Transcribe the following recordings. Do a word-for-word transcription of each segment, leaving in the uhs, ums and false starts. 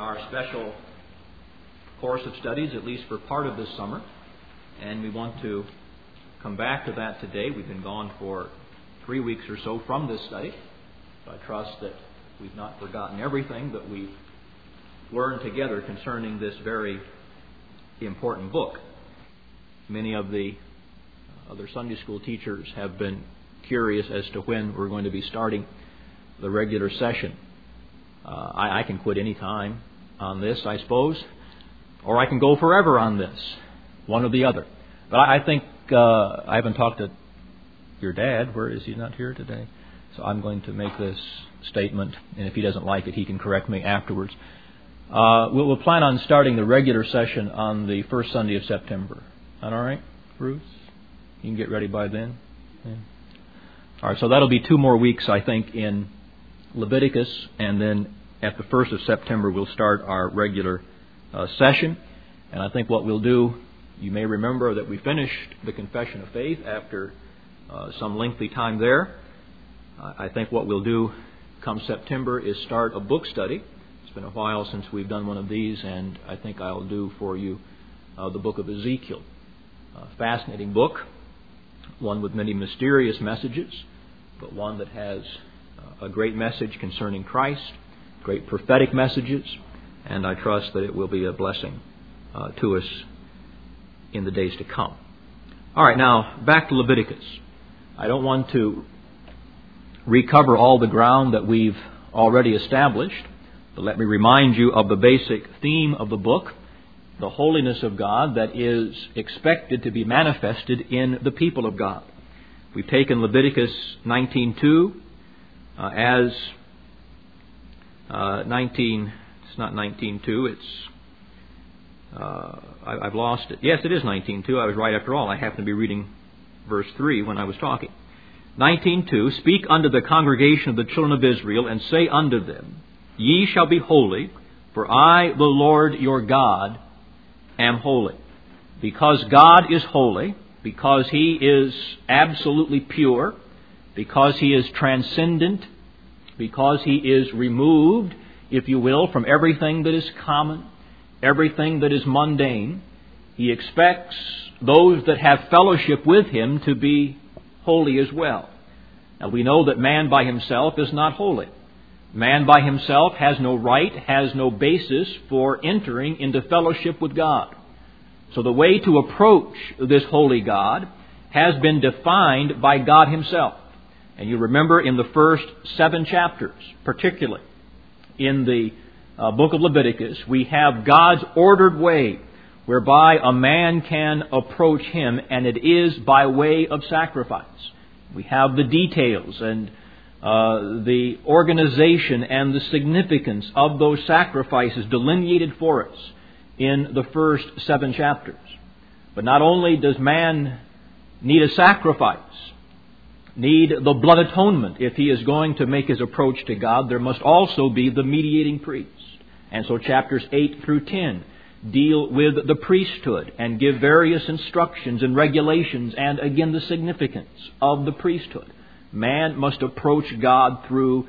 our special course of studies, at least for part of this summer. And we want to come back to that today. We've been gone for three weeks or so from this study. I trust that we've not forgotten everything that we've learned together concerning this very important book. Many of the other Sunday school teachers have been curious as to when we're going to be starting the regular session. Uh, I, I can quit any time on this, I suppose, or I can go forever on this, one or the other. But I, I think uh, I haven't talked to your dad. Where is he? Not here today. So I'm going to make this statement, and if he doesn't like it, he can correct me afterwards. Uh, we'll, we'll plan on starting the regular session on the first Sunday of September. Is that all right, Bruce? You can get ready by then? Yeah. All right, so that'll be two more weeks, I think, in Leviticus, and then at the first of September we'll start our regular uh, session. And I think what we'll do, you may remember that we finished the Confession of Faith after uh, some lengthy time there. Uh, I think what we'll do come September is start a book study. It's been a while since we've done one of these, and I think I'll do for you uh, the book of Ezekiel. A fascinating book, one with many mysterious messages, but one that has a great message concerning Christ, great prophetic messages, and I trust that it will be a blessing uh, to us in the days to come. All right, now back to Leviticus. I don't want to recover all the ground that we've already established, but let me remind you of the basic theme of the book, the holiness of God that is expected to be manifested in the people of God. We've taken Leviticus nineteen two uh, as uh, nineteen. It's not nineteen two. It's uh, I, I've lost it. Yes, it is nineteen two. I was right after all. I happened to be reading verse three when I was talking. nineteen two. Speak unto the congregation of the children of Israel, and say unto them, Ye shall be holy, for I, the Lord your God, am holy. Because God is holy, because He is absolutely pure, because He is transcendent, because He is removed, if you will, from everything that is common, everything that is mundane, He expects those that have fellowship with Him to be holy as well. Now we know that man by himself is not holy. Man by himself has no right, has no basis for entering into fellowship with God. So the way to approach this holy God has been defined by God Himself. And you remember in the first seven chapters, particularly in the uh, book of Leviticus, we have God's ordered way whereby a man can approach Him, and it is by way of sacrifice. We have the details and uh, the organization and the significance of those sacrifices delineated for us in the first seven chapters. But not only does man need a sacrifice, need the blood atonement if he is going to make his approach to God, there must also be the mediating priest. And so chapters eight through ten deal with the priesthood and give various instructions and regulations and again the significance of the priesthood. Man must approach God through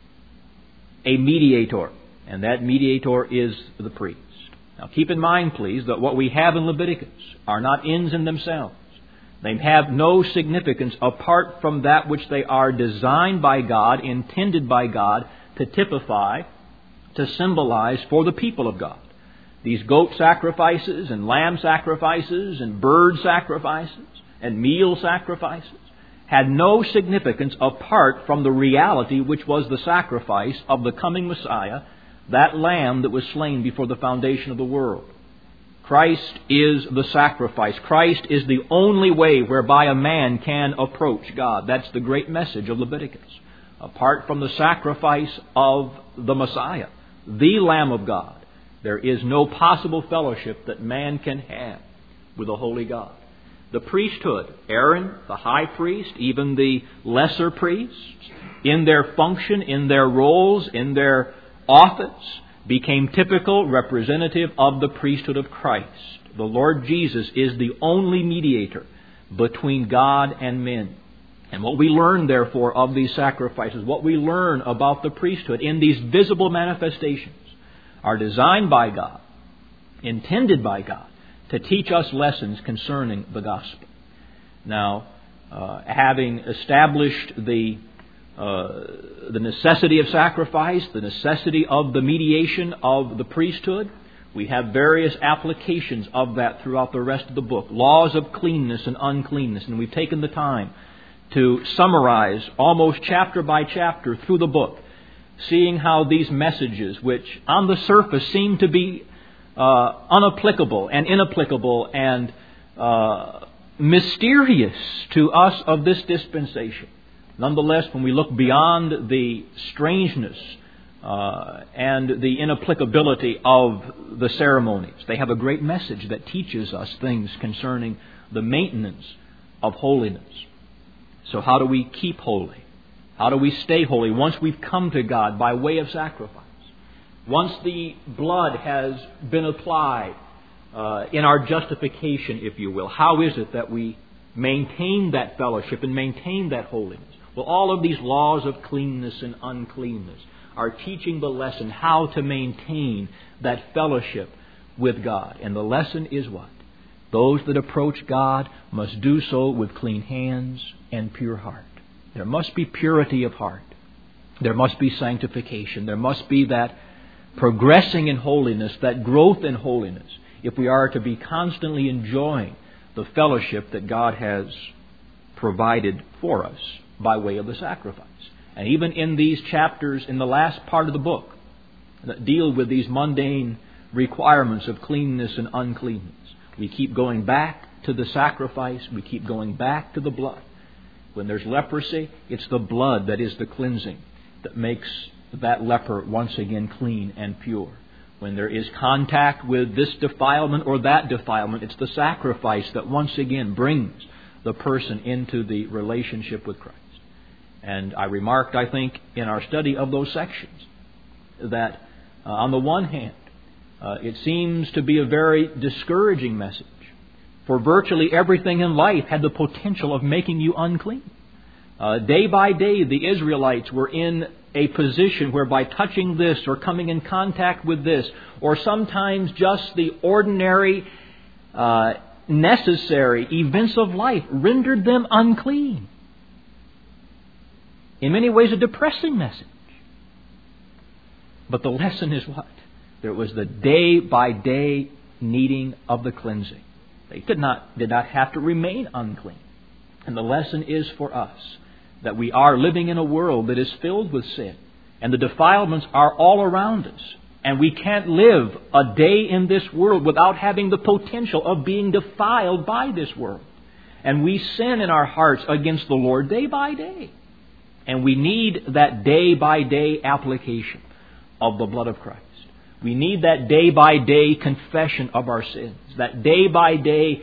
a mediator, and that mediator is the priest. Now keep in mind, please, that what we have in Leviticus are not ends in themselves. They have no significance apart from that which they are designed by God, intended by God to typify, to symbolize for the people of God. These goat sacrifices and lamb sacrifices and bird sacrifices and meal sacrifices had no significance apart from the reality which was the sacrifice of the coming Messiah, that lamb that was slain before the foundation of the world. Christ is the sacrifice. Christ is the only way whereby a man can approach God. That's the great message of Leviticus. Apart from the sacrifice of the Messiah, the Lamb of God, there is no possible fellowship that man can have with a holy God. The priesthood, Aaron, the high priest, even the lesser priests, in their function, in their roles, in their office, became typical representative of the priesthood of Christ. The Lord Jesus is the only mediator between God and men. And what we learn, therefore, of these sacrifices, what we learn about the priesthood in these visible manifestations are designed by God, intended by God, to teach us lessons concerning the gospel. Now, uh, having established the uh, the necessity of sacrifice, the necessity of the mediation of the priesthood, we have various applications of that throughout the rest of the book. Laws of cleanness and uncleanness. And we've taken the time to summarize almost chapter by chapter through the book, seeing how these messages, which on the surface seem to be uh, unapplicable and inapplicable and uh, mysterious to us of this dispensation, nonetheless, when we look beyond the strangeness uh, and the inapplicability of the ceremonies, they have a great message that teaches us things concerning the maintenance of holiness. So how do we keep holy? How do we stay holy once we've come to God by way of sacrifice? Once the blood has been applied uh, in our justification, if you will, how is it that we maintain that fellowship and maintain that holiness? Well, all of these laws of cleanness and uncleanness are teaching the lesson how to maintain that fellowship with God. And the lesson is what? Those that approach God must do so with clean hands and pure heart. There must be purity of heart. There must be sanctification. There must be that progressing in holiness, that growth in holiness, if we are to be constantly enjoying the fellowship that God has provided for us by way of the sacrifice. And even in these chapters in the last part of the book that deal with these mundane requirements of cleanness and uncleanness, we keep going back to the sacrifice. We keep going back to the blood. When there's leprosy, it's the blood that is the cleansing that makes that leper once again clean and pure. When there is contact with this defilement or that defilement, it's the sacrifice that once again brings the person into the relationship with Christ. And I remarked, I think, in our study of those sections, that uh, on the one hand, uh, it seems to be a very discouraging message. For virtually everything in life had the potential of making you unclean. Uh, day by day, the Israelites were in a position where by touching this or coming in contact with this, or sometimes just the ordinary, uh, necessary events of life rendered them unclean. In many ways, a depressing message. But the lesson is what? There was the day-by-day needing of the cleansing. They did not, did not have to remain unclean. And the lesson is for us that we are living in a world that is filled with sin. And the defilements are all around us. And we can't live a day in this world without having the potential of being defiled by this world. And we sin in our hearts against the Lord day by day. And we need that day-by-day application of the blood of Christ. We need that day-by-day confession of our sins. That day-by-day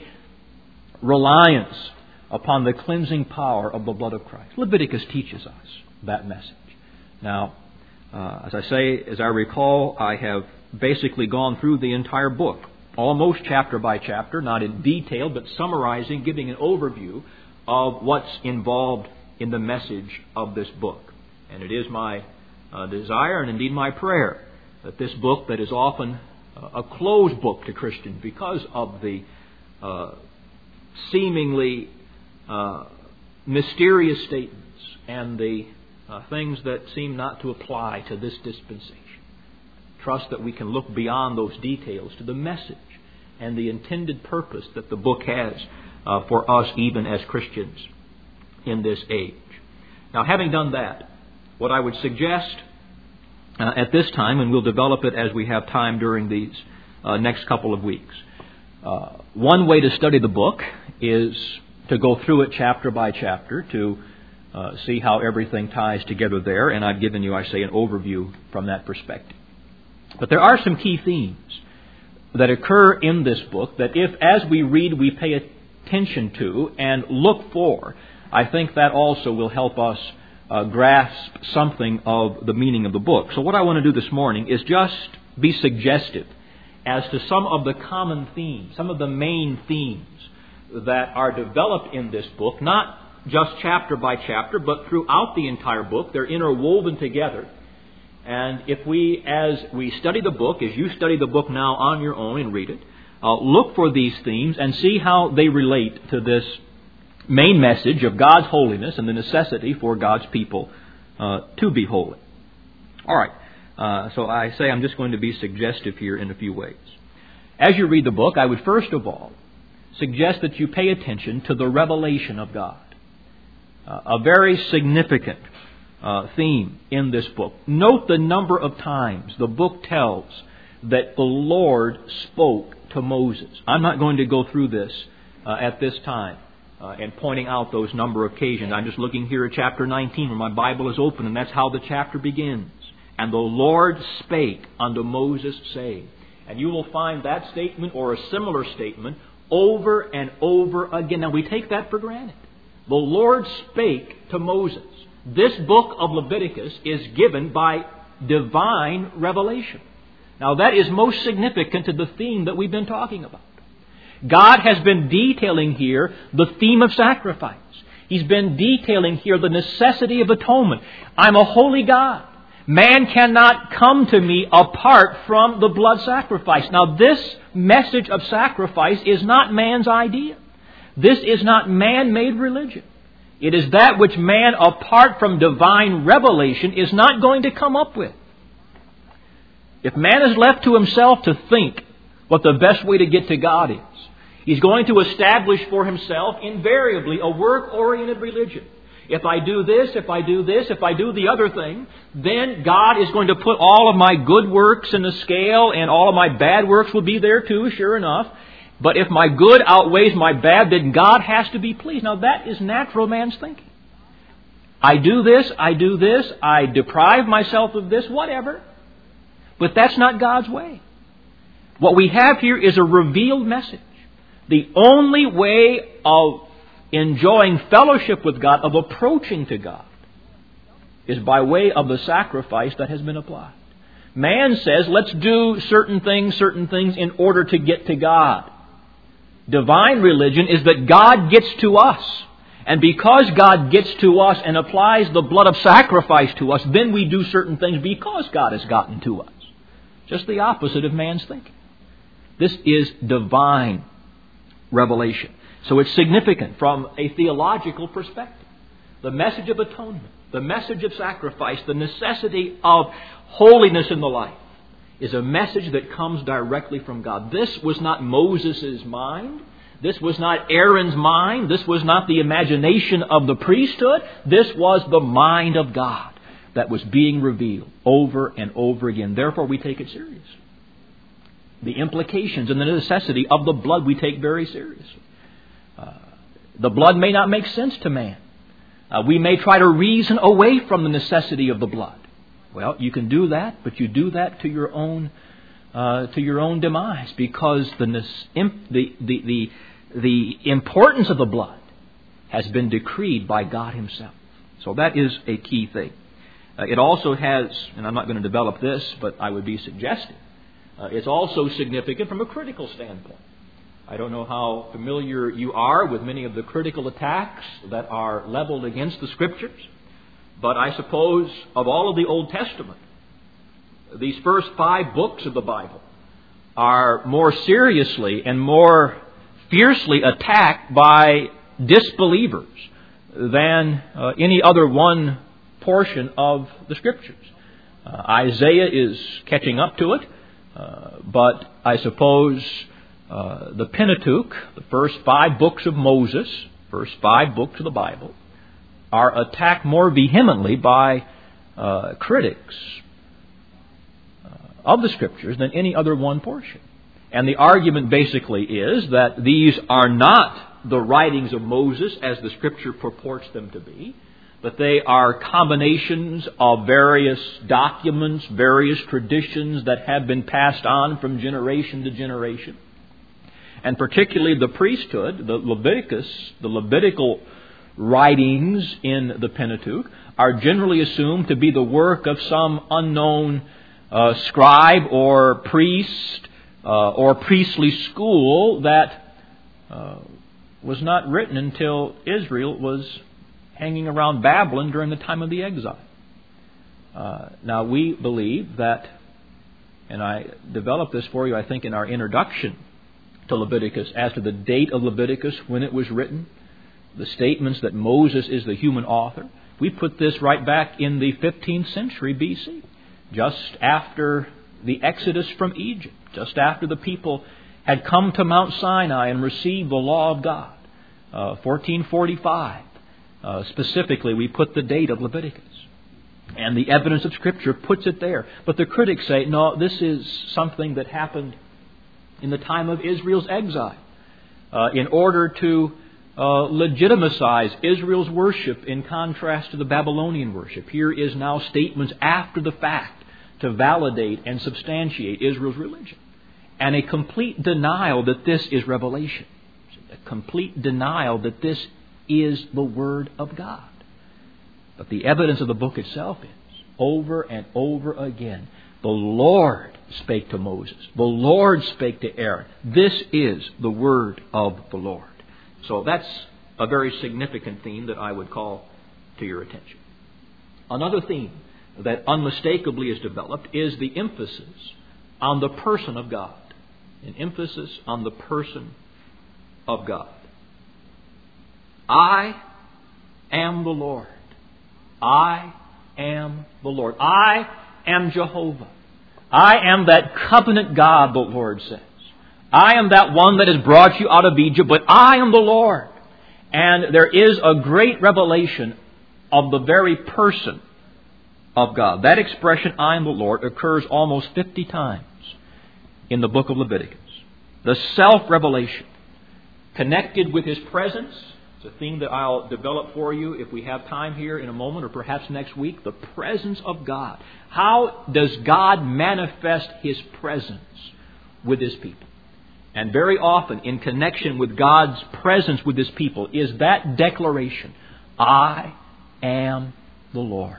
reliance upon the cleansing power of the blood of Christ. Leviticus teaches us that message. Now, uh, as I say, as I recall, I have basically gone through the entire book, almost chapter by chapter, not in detail, but summarizing, giving an overview of what's involved in the message of this book. And it is my uh, desire and indeed my prayer that this book, that is often uh, a closed book to Christians because of the uh, seemingly uh, mysterious statements and the uh, things that seem not to apply to this dispensation. Trust that we can look beyond those details to the message and the intended purpose that the book has uh, for us even as Christians in this age. Now, having done that, what I would suggest uh, at this time, and we'll develop it as we have time during these uh, next couple of weeks. Uh, one way to study the book is to go through it chapter by chapter to uh, see how everything ties together there. And I've given you, I say, an overview from that perspective. But there are some key themes that occur in this book that if, as we read, we pay attention to and look for, I think that also will help us uh, grasp something of the meaning of the book. So what I want to do this morning is just be suggestive as to some of the common themes, some of the main themes that are developed in this book, not just chapter by chapter, but throughout the entire book. They're interwoven together. And if we, as we study the book, as you study the book now on your own and read it, uh, look for these themes and see how they relate to this main message of God's holiness and the necessity for God's people uh, to be holy. All right. Uh, so I say I'm just going to be suggestive here in a few ways. As you read the book, I would first of all suggest that you pay attention to the revelation of God. Uh, a very significant uh, theme in this book. Note the number of times the book tells that the Lord spoke to Moses. I'm not going to go through this uh, at this time uh, and pointing out those number of occasions. I'm just looking here at chapter nineteen where my Bible is open, and that's how the chapter begins. And the Lord spake unto Moses, saying. And you will find that statement or a similar statement over and over again. Now we take that for granted. The Lord spake to Moses. This book of Leviticus is given by divine revelation. Now that is most significant to the theme that we've been talking about. God has been detailing here the theme of sacrifice. He's been detailing here the necessity of atonement. I'm a holy God. Man cannot come to me apart from the blood sacrifice. Now this message of sacrifice is not man's idea. This is not man-made religion. It is that which man, apart from divine revelation, is not going to come up with. If man is left to himself to think what the best way to get to God is, he's going to establish for himself invariably a work-oriented religion. If I do this, if I do this, if I do the other thing, then God is going to put all of my good works in the scale and all of my bad works will be there too, sure enough. But if my good outweighs my bad, then God has to be pleased. Now that is natural man's thinking. I do this, I do this, I deprive myself of this, whatever. But that's not God's way. What we have here is a revealed message. The only way of enjoying fellowship with God, of approaching to God, is by way of the sacrifice that has been applied. Man says, let's do certain things, certain things in order to get to God. Divine religion is that God gets to us. And because God gets to us and applies the blood of sacrifice to us, then we do certain things because God has gotten to us. Just the opposite of man's thinking. This is divine revelation. So it's significant from a theological perspective. The message of atonement, the message of sacrifice, the necessity of holiness in the life is a message that comes directly from God. This was not Moses' mind. This was not Aaron's mind. This was not the imagination of the priesthood. This was the mind of God that was being revealed over and over again. Therefore, we take it seriously. The implications and the necessity of the blood we take very seriously. Uh, the blood may not make sense to man. Uh, we may try to reason away from the necessity of the blood. Well, you can do that, but you do that to your own uh, to your own demise, because the, the the the the importance of the blood has been decreed by God Himself. So that is a key thing. Uh, it also has, and I'm not going to develop this, but I would be suggesting, uh, it's also significant from a critical standpoint. I don't know how familiar you are with many of the critical attacks that are leveled against the Scriptures, but I suppose of all of the Old Testament, these first five books of the Bible are more seriously and more fiercely attacked by disbelievers than uh, any other one portion of the Scriptures. Uh, Isaiah is catching up to it, uh, but I suppose Uh, the Pentateuch, the first five books of Moses, first five books of the Bible, are attacked more vehemently by uh, critics uh, of the Scriptures than any other one portion. And the argument basically is that these are not the writings of Moses as the Scripture purports them to be, but they are combinations of various documents, various traditions that have been passed on from generation to generation. And particularly the priesthood, the Leviticus, the Levitical writings in the Pentateuch are generally assumed to be the work of some unknown uh, scribe or priest uh, or priestly school that uh, was not written until Israel was hanging around Babylon during the time of the exile. Uh, now, we believe that, and I developed this for you, I think, in our introduction to Leviticus, as to the date of Leviticus, when it was written, the statements that Moses is the human author. We put this right back in the fifteenth century B C, just after the Exodus from Egypt, just after the people had come to Mount Sinai and received the law of God. Uh, fourteen forty-five, uh, specifically, we put the date of Leviticus. And the evidence of Scripture puts it there. But the critics say, no, this is something that happened in the time of Israel's exile, uh, in order to uh, legitimize Israel's worship in contrast to the Babylonian worship. Here is now statements after the fact to validate and substantiate Israel's religion. And a complete denial that this is revelation. A complete denial that this is the Word of God. But the evidence of the book itself is, over and over again, the Lord spake to Moses. The Lord spake to Aaron. This is the Word of the Lord. So that's a very significant theme that I would call to your attention. Another theme that unmistakably is developed is the emphasis on the person of God. An emphasis on the person of God. I am the Lord. I am the Lord. I am Jehovah. I am that covenant God, the Lord says. I am that one that has brought you out of Egypt, but I am the Lord. And there is a great revelation of the very person of God. That expression, I am the Lord, occurs almost fifty times in the book of Leviticus. The self-revelation connected with His presence. It's a theme that I'll develop for you if we have time here in a moment or perhaps next week. The presence of God. How does God manifest His presence with His people? And very often in connection with God's presence with His people is that declaration, I am the Lord.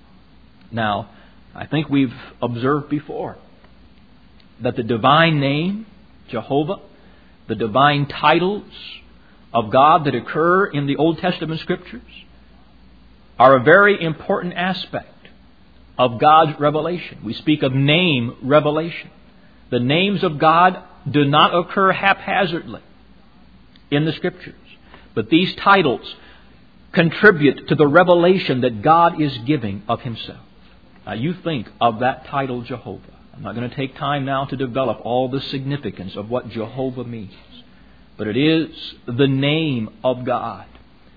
Now, I think we've observed before that the divine name, Jehovah, the divine titles of God that occur in the Old Testament Scriptures are a very important aspect of God's revelation. We speak of name revelation. The names of God do not occur haphazardly in the Scriptures, but these titles contribute to the revelation that God is giving of Himself. Now you think of that title Jehovah. I'm not going to take time now to develop all the significance of what Jehovah means. But it is the name of God.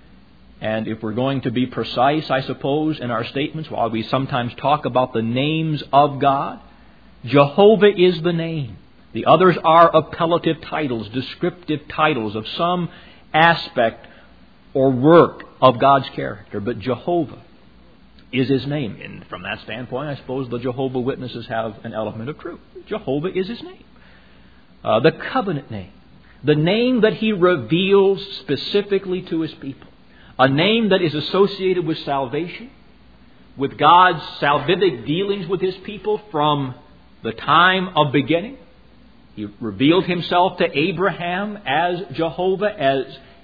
And if we're going to be precise, I suppose, in our statements, while we sometimes talk about the names of God, Jehovah is the name. The others are appellative titles, descriptive titles of some aspect or work of God's character. But Jehovah is His name. And from that standpoint, I suppose the Jehovah Witnesses have an element of truth. Jehovah is His name. Uh, the covenant name. The name that He reveals specifically to His people. A name that is associated with salvation, with God's salvific dealings with His people from the time of beginning. He revealed Himself to Abraham as Jehovah, as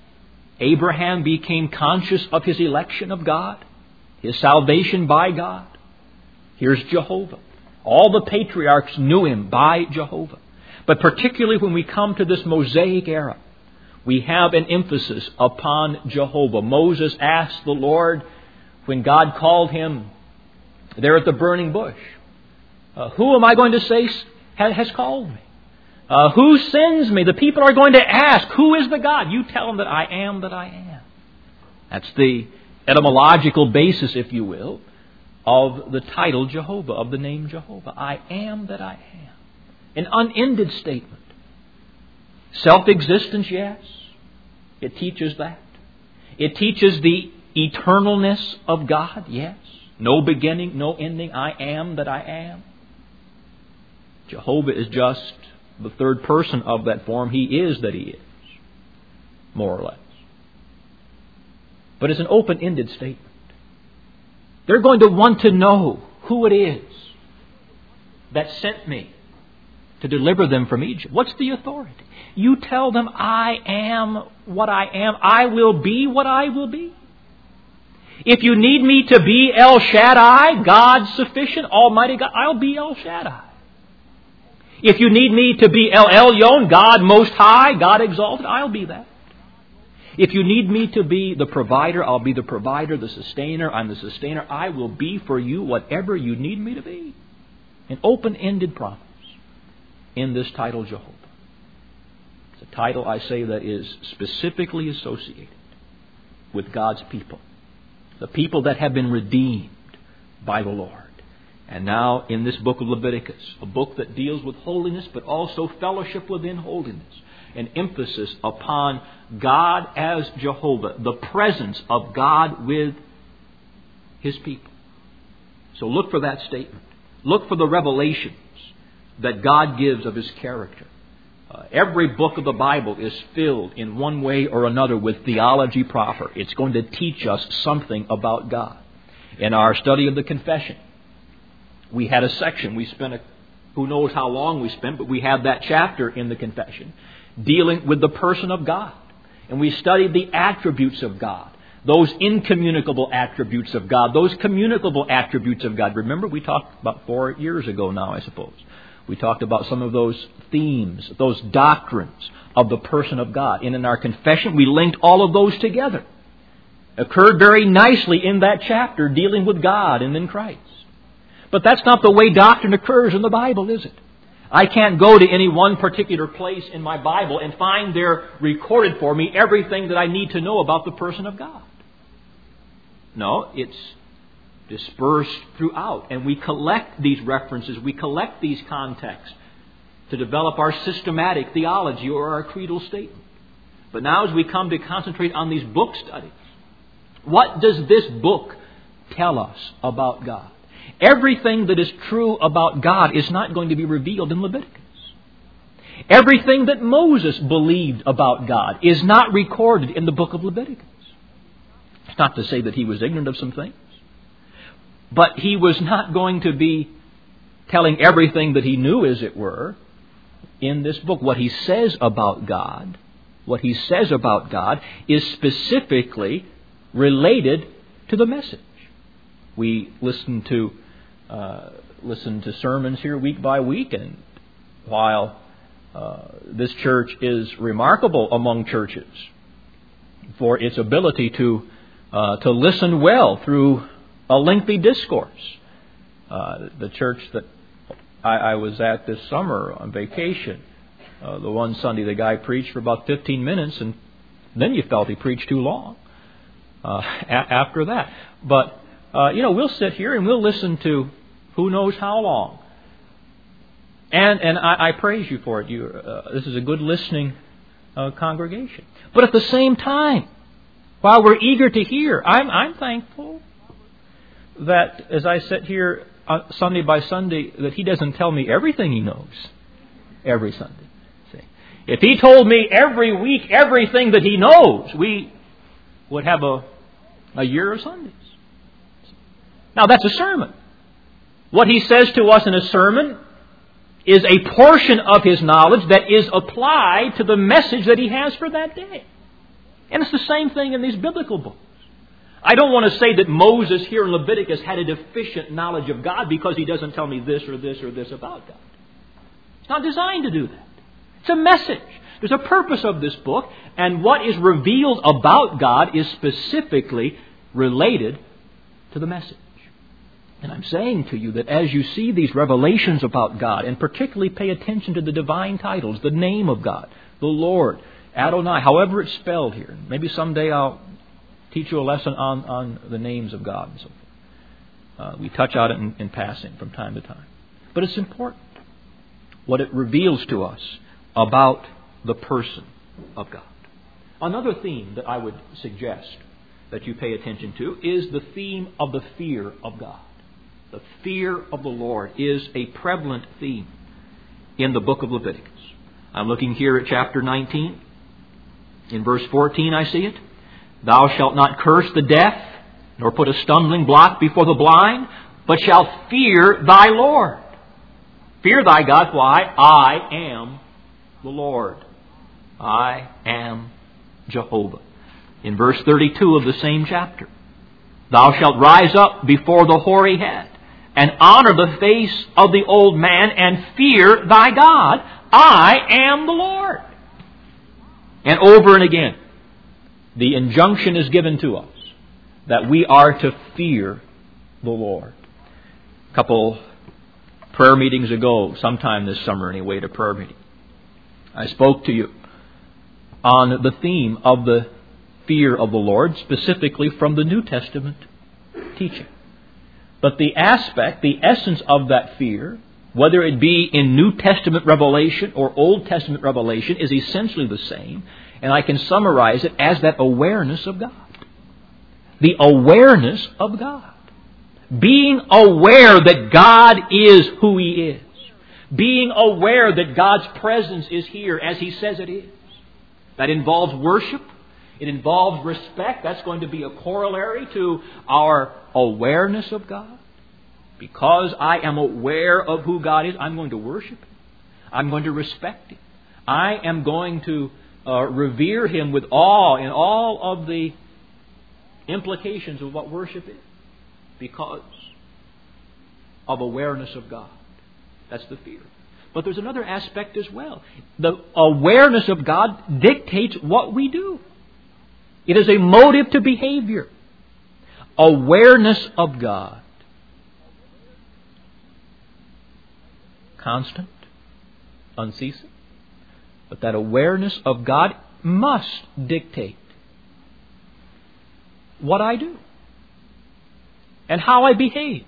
Abraham became conscious of his election of God, his salvation by God. Here's Jehovah. All the patriarchs knew Him by Jehovah. But particularly when we come to this Mosaic era, we have an emphasis upon Jehovah. Moses asked the Lord when God called him there at the burning bush, uh, who am I going to say has called me? Uh, who sends me? The people are going to ask, who is the God? You tell them that I am that I am. That's the etymological basis, if you will, of the title Jehovah, of the name Jehovah. I am that I am. An unended statement. Self-existence, yes. It teaches that. It teaches the eternalness of God, yes. No beginning, no ending. I am that I am. Jehovah is just the third person of that form. He is that He is, more or less. But it's an open-ended statement. They're going to want to know who it is that sent me to deliver them from Egypt. What's the authority? You tell them, I am what I am. I will be what I will be. If you need me to be El Shaddai, God sufficient, Almighty God, I'll be El Shaddai. If you need me to be El Elyon, God Most High, God Exalted, I'll be that. If you need me to be the provider, I'll be the provider, the sustainer. I'm the sustainer. I will be for you whatever you need me to be. An open-ended promise in this title, Jehovah. It's a title, I say, that is specifically associated with God's people. The people that have been redeemed by the Lord. And now in this book of Leviticus, a book that deals with holiness, but also fellowship within holiness. An emphasis upon God as Jehovah, the presence of God with His people. So look for that statement. Look for the revelations that God gives of His character. Uh, every book of the Bible is filled in one way or another with theology proper. It's going to teach us something about God. In our study of the confession, we had a section, we spent a, who knows how long we spent, but we had that chapter in the confession dealing with the person of God. And we studied the attributes of God, those incommunicable attributes of God, those communicable attributes of God. Remember, we talked about four years ago now, I suppose. We talked about some of those themes, those doctrines of the person of God. And in our confession, we linked all of those together. Occurred very nicely in that chapter dealing with God and in Christ. But that's not the way doctrine occurs in the Bible, is it? I can't go to any one particular place in my Bible and find there recorded for me everything that I need to know about the person of God. No, it's dispersed throughout. And we collect these references, we collect these contexts to develop our systematic theology or our creedal statement. But now as we come to concentrate on these book studies, what does this book tell us about God? Everything that is true about God is not going to be revealed in Leviticus. Everything that Moses believed about God is not recorded in the book of Leviticus. It's not to say that he was ignorant of some things. But he was not going to be telling everything that he knew, as it were, in this book. What he says about God, what he says about God is specifically related to the message. We listen to uh, listen to sermons here week by week, and while uh, this church is remarkable among churches for its ability to uh, to listen well through a lengthy discourse, uh, the church that I, I was at this summer on vacation, uh, the one Sunday the guy preached for about fifteen minutes, and then you felt he preached too long uh, a- after that, but. Uh, you know, we'll sit here and we'll listen to who knows how long. And and I, I praise you for it. You, uh, this is a good listening uh, congregation. But at the same time, while we're eager to hear, I'm, I'm thankful that as I sit here uh, Sunday by Sunday, that he doesn't tell me everything he knows every Sunday. See? If he told me every week everything that he knows, we would have a, a year of Sundays. Now, that's a sermon. What he says to us in a sermon is a portion of his knowledge that is applied to the message that he has for that day. And it's the same thing in these biblical books. I don't want to say that Moses here in Leviticus had a deficient knowledge of God because he doesn't tell me this or this or this about God. It's not designed to do that. It's a message. There's a purpose of this book, and what is revealed about God is specifically related to the message. And I'm saying to you that as you see these revelations about God, and particularly pay attention to the divine titles, the name of God, the Lord, Adonai, however it's spelled here. Maybe someday I'll teach you a lesson on, on the names of God and so forth. Uh, we touch on it in, in passing from time to time. But it's important what it reveals to us about the person of God. Another theme that I would suggest that you pay attention to is the theme of the fear of God. The fear of the Lord is a prevalent theme in the book of Leviticus. I'm looking here at chapter nineteen. In verse fourteen I see it. Thou shalt not curse the deaf, nor put a stumbling block before the blind, but shalt fear thy Lord. Fear thy God. Why? I am the Lord. I am Jehovah. In verse thirty-two of the same chapter, Thou shalt rise up before the hoary head, and honor the face of the old man, and fear thy God. I am the Lord. And over and again, the injunction is given to us that we are to fear the Lord. A couple prayer meetings ago, sometime this summer anyway, at a prayer meeting, I spoke to you on the theme of the fear of the Lord, specifically from the New Testament teaching. But the aspect, the essence of that fear, whether it be in New Testament revelation or Old Testament revelation, is essentially the same. And I can summarize it as that awareness of God. The awareness of God. Being aware that God is who He is. Being aware that God's presence is here as He says it is. That involves worship. It involves respect. That's going to be a corollary to our awareness of God. Because I am aware of who God is, I'm going to worship Him. I'm going to respect Him. I am going to uh, revere Him with awe in all of the implications of what worship is. Because of awareness of God. That's the fear. But there's another aspect as well. The awareness of God dictates what we do. It is a motive to behavior. Awareness of God. Constant, unceasing. But that awareness of God must dictate what I do and how I behave.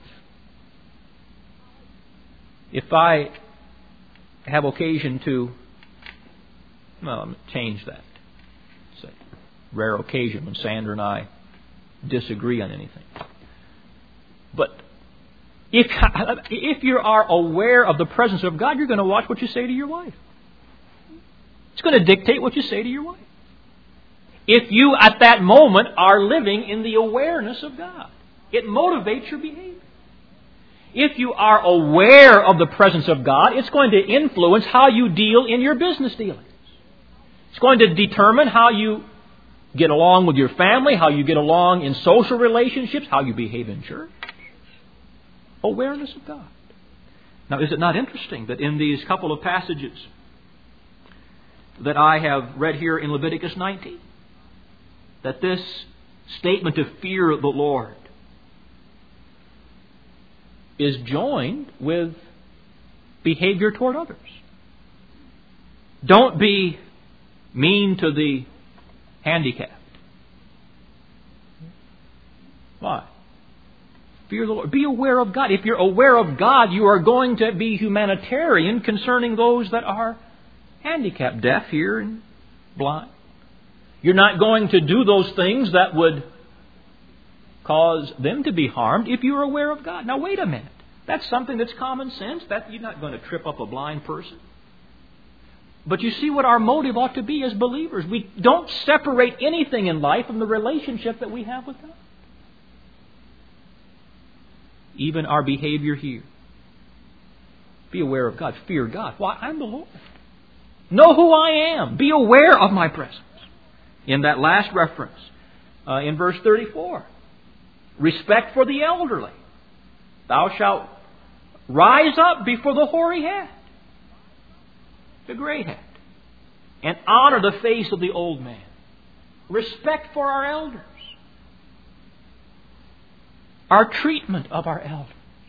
If I have occasion to, well, I'm going to change that. It's a rare occasion when Sandra and I disagree on anything. But if, if you are aware of the presence of God, you're going to watch what you say to your wife. It's going to dictate what you say to your wife. If you at that moment are living in the awareness of God, it motivates your behavior. If you are aware of the presence of God, it's going to influence how you deal in your business dealings. It's going to determine how you get along with your family, how you get along in social relationships, how you behave in church. Awareness of God. Now, is it not interesting that in these couple of passages that I have read here in Leviticus nineteen, that this statement of fear the Lord is joined with behavior toward others. Don't be mean to the handicapped. Why? Fear the Lord. Be aware of God. If you're aware of God, you are going to be humanitarian concerning those that are handicapped, deaf, hear, and blind. You're not going to do those things that would cause them to be harmed if you're aware of God. Now, wait a minute. That's something that's common sense. That you're not going to trip up a blind person. But you see what our motive ought to be as believers. We don't separate anything in life from the relationship that we have with God. Even our behavior here. Be aware of God. Fear God. Why? I'm the Lord. Know who I am. Be aware of my presence. In that last reference, uh, in verse thirty-four, respect for the elderly. Thou shalt rise up before the hoary head, the gray head, and honor the face of the old man. Respect for our elders. Our treatment of our elders.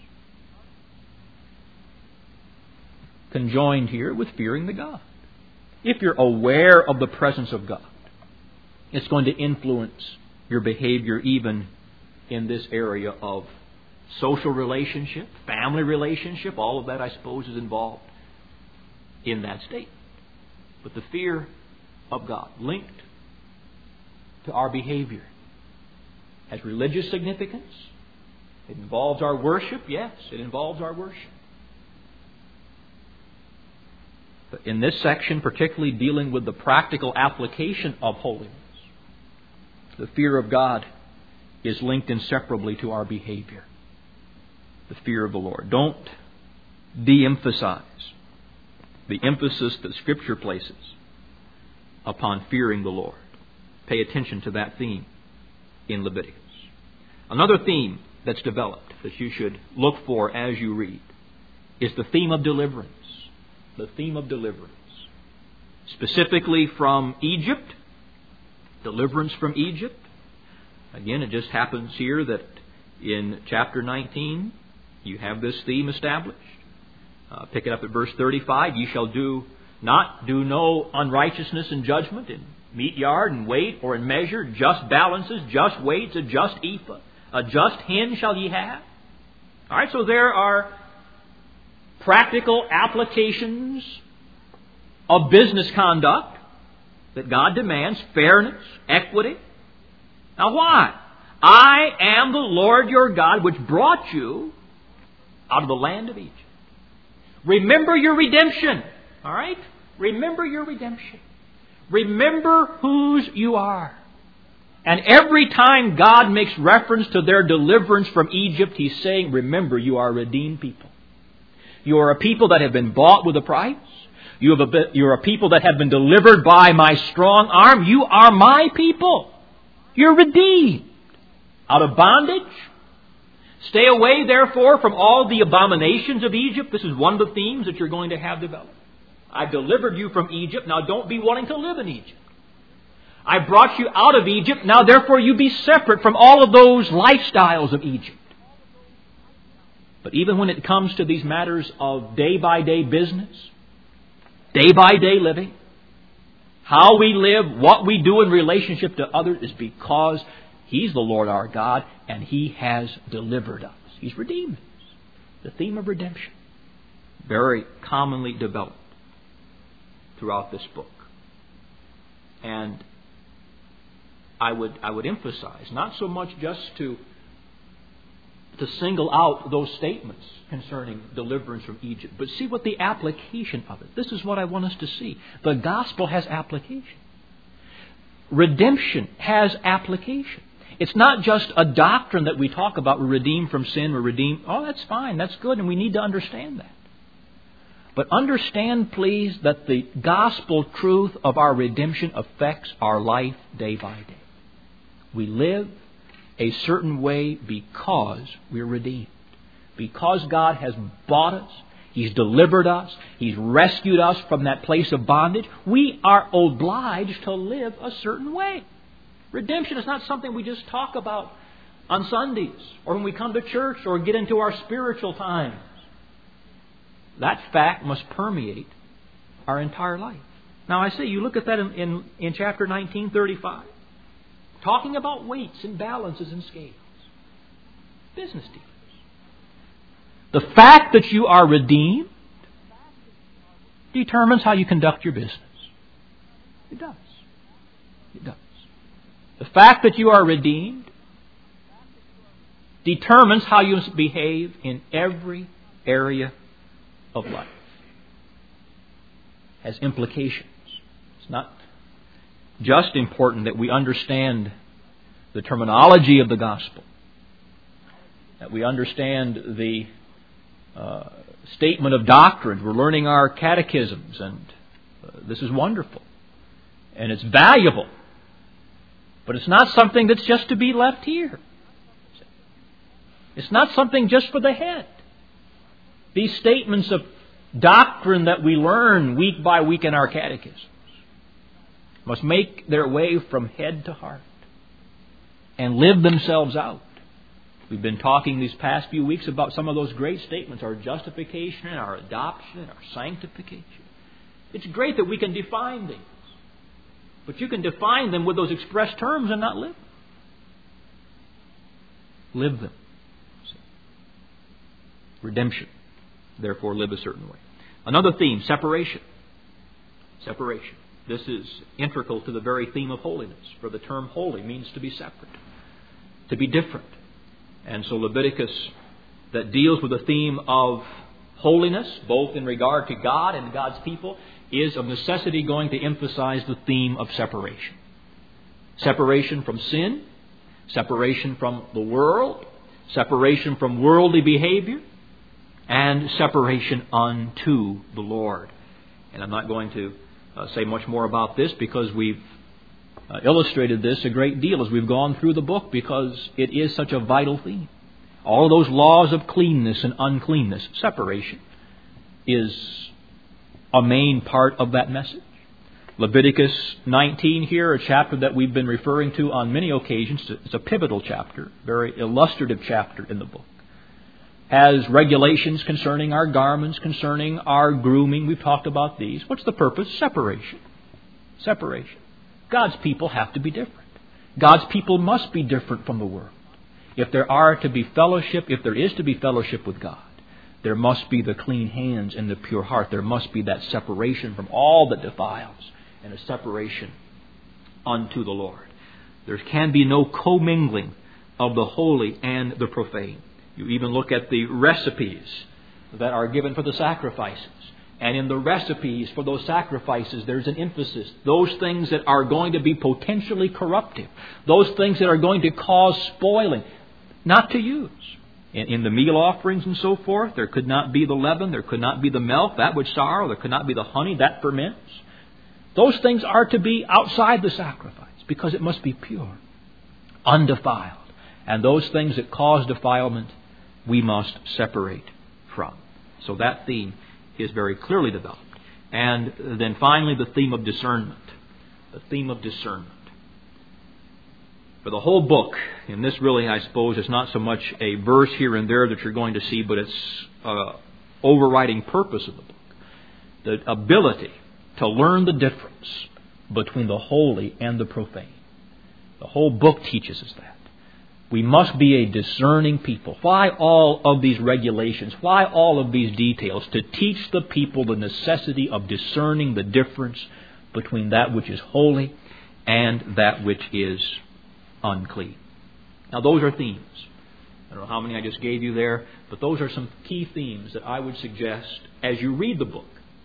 Conjoined here with fearing the God. If you're aware of the presence of God, it's going to influence your behavior even in this area of social relationship, family relationship. All of that, I suppose, is involved in that state. But the fear of God linked to our behavior has religious significance. It involves our worship. Yes, it involves our worship. But in this section, particularly dealing with the practical application of holiness, the fear of God is linked inseparably to our behavior. The fear of the Lord. Don't de-emphasize the emphasis that Scripture places upon fearing the Lord. Pay attention to that theme in Leviticus. Another theme that's developed that you should look for as you read is the theme of deliverance. The theme of deliverance. Specifically from Egypt. Deliverance from Egypt. Again, it just happens here that in chapter nineteen, you have this theme established. Uh, pick it up at verse thirty-five. You shall do not do no unrighteousness in judgment, in meat yard and weight, or in measure, just balances, just weights, a just ephah, a just hin shall ye have. All right, so there are practical applications of business conduct that God demands, fairness, equity. Now why? I am the Lord your God, which brought you out of the land of Egypt. Remember your redemption. All right? Remember your redemption. Remember whose you are. And every time God makes reference to their deliverance from Egypt, He's saying, remember, you are a redeemed people. You are a people that have been bought with a price. You have a bit, you're a people that have been delivered by my strong arm. You are my people. You're redeemed out of bondage. Stay away, therefore, from all the abominations of Egypt. This is one of the themes that you're going to have developed. I delivered you from Egypt. Now don't be wanting to live in Egypt. I brought you out of Egypt. Now therefore you be separate from all of those lifestyles of Egypt. But even when it comes to these matters of day-by-day business, day-by-day living, how we live, what we do in relationship to others is because He's the Lord our God and He has delivered us. He's redeemed us. The theme of redemption. Very commonly developed throughout this book. And I would I would emphasize, not so much just to to single out those statements concerning deliverance from Egypt, but see what the application of it. This is what I want us to see. The gospel has application. Redemption has application. It's not just a doctrine that we talk about. We're redeemed from sin. We're redeemed. Oh, that's fine. That's good. And we need to understand that. But understand, please, that the gospel truth of our redemption affects our life day by day. We live a certain way because we're redeemed. Because God has bought us. He's delivered us. He's rescued us from that place of bondage. We are obliged to live a certain way. Redemption is not something we just talk about on Sundays or when we come to church or get into our spiritual times. That fact must permeate our entire life. Now I say, you look at that in, in, in chapter nineteen thirty-five. Talking about weights and balances and scales. Business dealers. The fact that you are redeemed determines how you conduct your business. It does. It does. The fact that you are redeemed determines how you behave in every area of life. It has implications. It's not just important that we understand the terminology of the gospel, that we understand the uh, statement of doctrine. We're learning our catechisms, and uh, this is wonderful, and it's valuable. But it's not something that's just to be left here. It's not something just for the head. These statements of doctrine that we learn week by week in our catechisms must make their way from head to heart and live themselves out. We've been talking these past few weeks about some of those great statements, our justification and our adoption and our sanctification. It's great that we can define these. But you can define them with those express terms and not live them. Live them. Redemption. Therefore, live a certain way. Another theme, separation. Separation. This is integral to the very theme of holiness. For the term holy means to be separate, to be different. And so Leviticus, that deals with the theme of holiness, both in regard to God and God's people, is of necessity going to emphasize the theme of separation. Separation from sin, separation from the world, separation from worldly behavior, and separation unto the Lord. And I'm not going to uh, say much more about this because we've uh, illustrated this a great deal as we've gone through the book, because it is such a vital theme. All of those laws of cleanness and uncleanness, separation, is a main part of that message. Leviticus nineteen here, a chapter that we've been referring to on many occasions. It's a pivotal chapter, very illustrative chapter in the book. Has regulations concerning our garments, concerning our grooming. We've talked about these. What's the purpose? Separation. Separation. God's people have to be different. God's people must be different from the world. If there are to be fellowship, if there is to be fellowship with God, there must be the clean hands and the pure heart. There must be that separation from all that defiles, and a separation unto the Lord. There can be no commingling of the holy and the profane. You even look at the recipes that are given for the sacrifices. And in the recipes for those sacrifices, there's an emphasis. Those things that are going to be potentially corruptive. Those things that are going to cause spoiling. Not to use. In, in the meal offerings and so forth, there could not be the leaven. There could not be the milk. That would sour. There could not be the honey. That ferments. Those things are to be outside the sacrifice, because it must be pure, undefiled. And those things that cause defilement, we must separate from. So that theme is very clearly developed. And then finally, the theme of discernment. The theme of discernment. For the whole book, and this really, I suppose, is not so much a verse here and there that you're going to see, but it's uh, overriding purpose of the book. The ability to learn the difference between the holy and the profane. The whole book teaches us that. We must be a discerning people. Why all of these regulations? Why all of these details? To teach the people the necessity of discerning the difference between that which is holy and that which is unclean. Now, those are themes. I don't know how many I just gave you there, but those are some key themes that I would suggest as you read the book.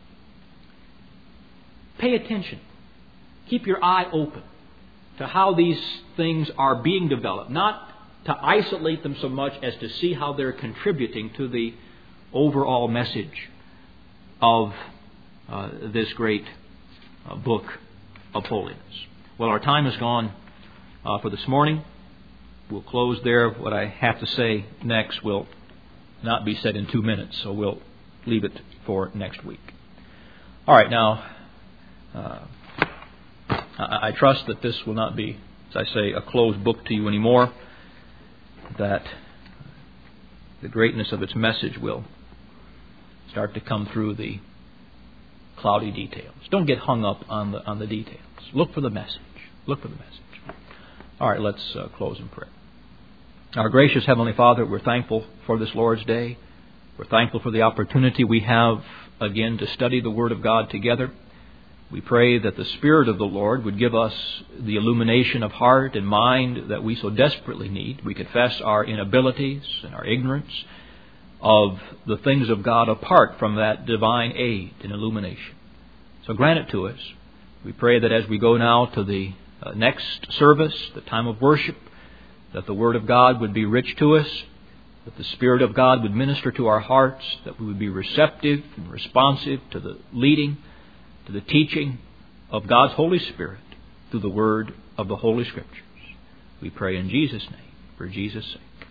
Pay attention. Keep your eye open to how these things are being developed. Not to isolate them so much as to see how they're contributing to the overall message of uh, this great uh, book of holiness. Well, our time is gone uh, for this morning. We'll close there. What I have to say next will not be said in two minutes, so we'll leave it for next week. All right, now, uh, I, I trust that this will not be, as I say, a closed book to you anymore, that the greatness of its message will start to come through the cloudy details. Don't get hung up on the on the details. Look for the message. Look for the message. All right, let's uh, close in prayer. Our gracious Heavenly Father, we're thankful for this Lord's Day. We're thankful for the opportunity we have again to study the Word of God together. We pray that the Spirit of the Lord would give us the illumination of heart and mind that we so desperately need. We confess our inabilities and our ignorance of the things of God apart from that divine aid and illumination. So grant it to us. We pray that as we go now to the uh, next service, the time of worship, that the Word of God would be rich to us, that the Spirit of God would minister to our hearts, that we would be receptive and responsive to the leading, to the teaching of God's Holy Spirit through the word of the Holy Scriptures. We pray in Jesus' name, for Jesus' sake.